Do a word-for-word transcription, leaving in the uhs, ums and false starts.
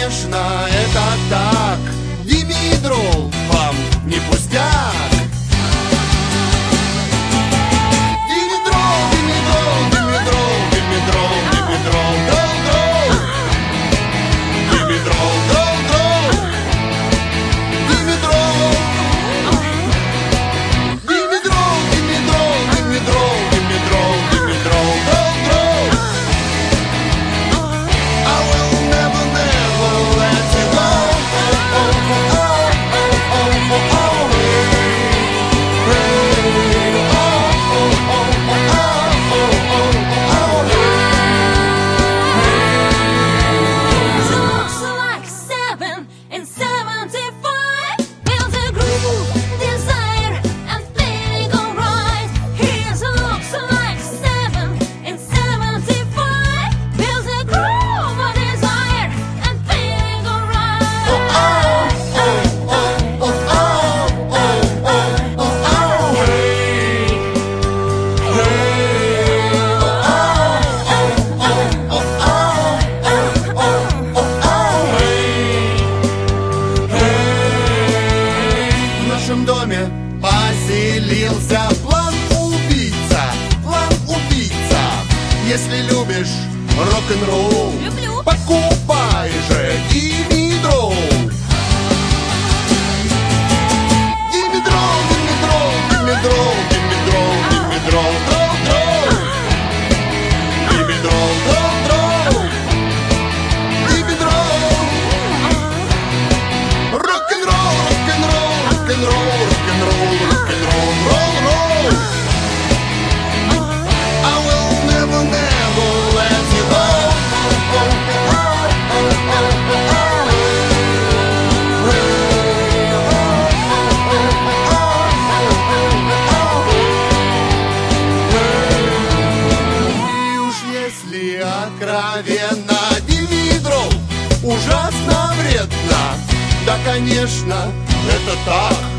конечно, это так. Димитрол вам не пустяк. Димитрол, димитрол, димитрол, димитрол, димитрол, дрол, дрол. Димитрол, дрол, дрол. Димитрол. Димитрол, димитрол, димитрол, димитрол, димитрол, дрол, дрол. I will never, never let you go. Oh, oh, oh, oh, oh, oh, oh. Поселился план-убийца, план-убийца. Если любишь рок-н-ролл, люблю. Покупай же Димитрол. Димитрол, Димитрол, Димитрол, Димитрол, Димитрол, дрол, дрол. Димитрол, дрол, дрол. Димитрол. Рок-н-ролл, рок-н-ролл, рок-н-ролл, рок-н-ролл. Откровенно, Димитрол ужасно вредно. Да, конечно, это так.